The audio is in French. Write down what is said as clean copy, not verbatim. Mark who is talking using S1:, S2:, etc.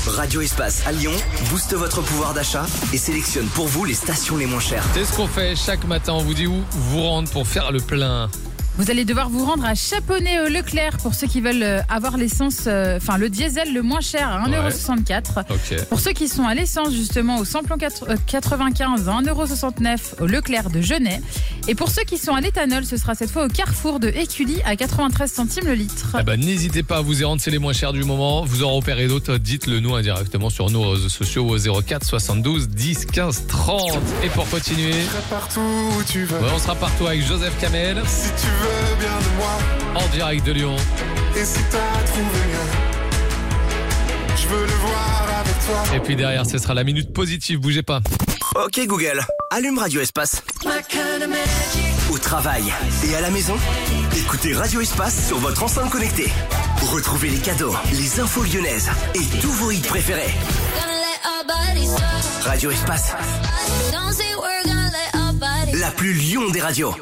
S1: Radio Espace à Lyon booste votre pouvoir d'achat et sélectionne pour vous les stations les moins chères.
S2: C'est ce qu'on fait chaque matin. On vous dit où vous rendre pour faire le plein.
S3: Vous allez devoir vous rendre à Chaponnet Leclerc pour ceux qui veulent avoir l'essence, le diesel le moins cher à 1,64€.
S2: Ok.
S3: Pour ceux qui sont à l'essence justement au samplon 95 à 1,69€ au Leclerc de Genève. Et pour ceux qui sont à l'éthanol, ce sera cette fois au Carrefour de Écully à 93 centimes le litre.
S2: N'hésitez pas à vous y rendre, c'est les moins chers du moment. Vous en repérez d'autres, dites-le nous indirectement sur nos réseaux sociaux au 04 72 10 15 30. Et pour continuer,
S4: Partout où tu veux.
S2: on sera partout avec Joseph Kamel
S4: Si tu veux bien de moi.
S2: en direct de Lyon.
S4: Et si t'as trouvé mieux, je veux le voir avec toi.
S2: Et puis derrière, ce sera la minute positive, bougez pas.
S1: Ok Google, allume Radio Espace. Au travail et à la maison, écoutez Radio Espace sur votre enceinte connectée. Retrouvez les cadeaux, les infos lyonnaises et tous vos hits préférés. Radio Espace, la plus Lyon des radios.